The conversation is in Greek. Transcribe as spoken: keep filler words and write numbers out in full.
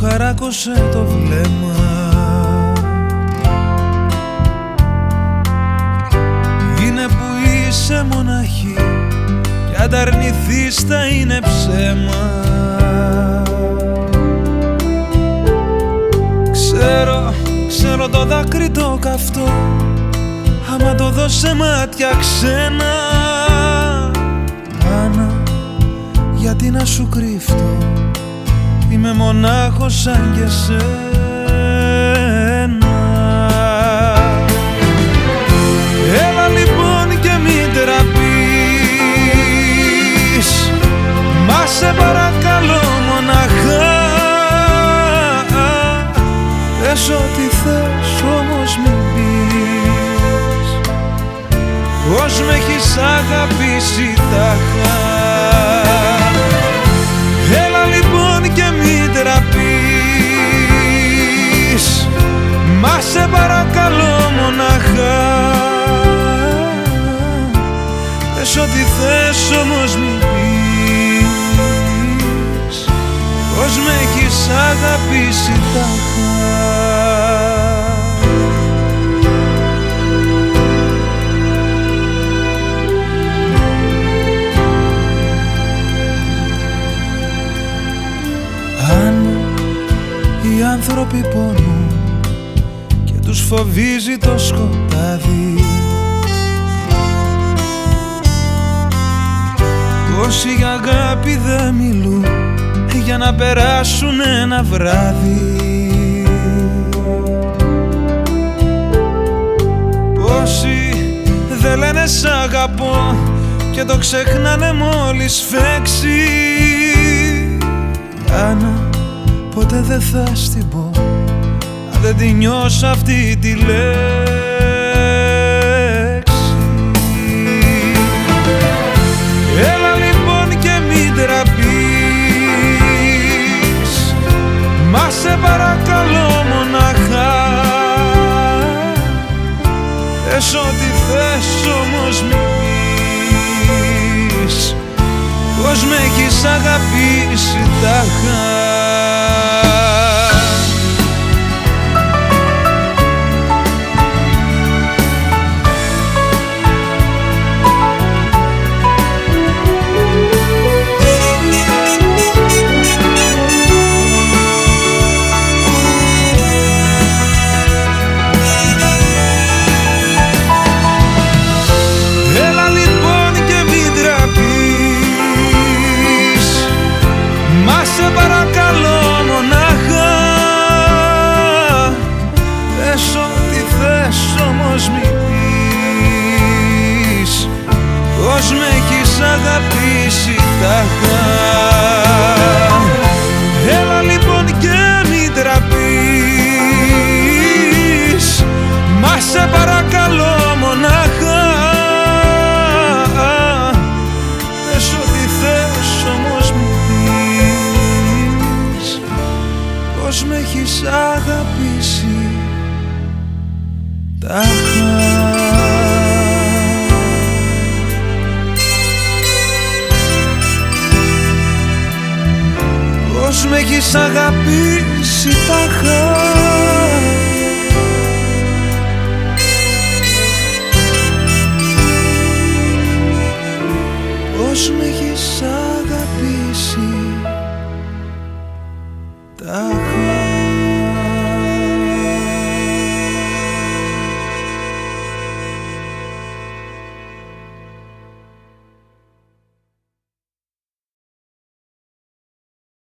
χαράκωσε το βλέμμα. Είναι που είσαι μοναχή κι αν τ' αρνηθείς θα είναι ψέμα. Ξέρω, ξέρω το δάκρυ το καυτό άμα το δω σε μάτια ξένα. Άννα, γιατί να σου κρύφτω, είμαι μονάχος σαν και σένα. Έλα λοιπόν και μην τραπείς, μα σε παρακαλώ μοναχά. Πες ό,τι θες όμως μην πεις πως με έχεις αγαπήσει τάχα. Έλα λοιπόν και μην τραπείς, μα σε παρακαλώ μοναχά. Πες ό,τι θες όμως μην πεις πως με έχεις αγαπήσει τάχα. Αν οι άνθρωποι πονούν και τους φοβίζει το σκοτάδι, όσοι για αγάπη δεν μιλούν για να περάσουν ένα βράδυ, πόσοι δεν λένε σ' αγαπώ και το ξεχνάνε μόλις φέξει. Άννα, ποτέ δεν θα στην πω αν δεν τη νιώσω αυτή τη λέξη. Έλα λοιπόν και μην τραπείς, μα σε παρακαλώ μοναχά. Πες ό,τι θες όμως μην πεις πως με έχεις αγαπήσει τάχα. Σε παρακαλώ μονάχα. Πες ό,τι θες όμως μην πεις πως με έχεις αγαπήσει τάχα. Έλα λοιπόν και μην τραπείς, μα σε παρακαλώ μονάχα. Πες ό,τι θες όμως μην πως με έχεις αγαπήσει τάχα. Πως με έχεις αγαπήσει τάχα. Πως με έχεις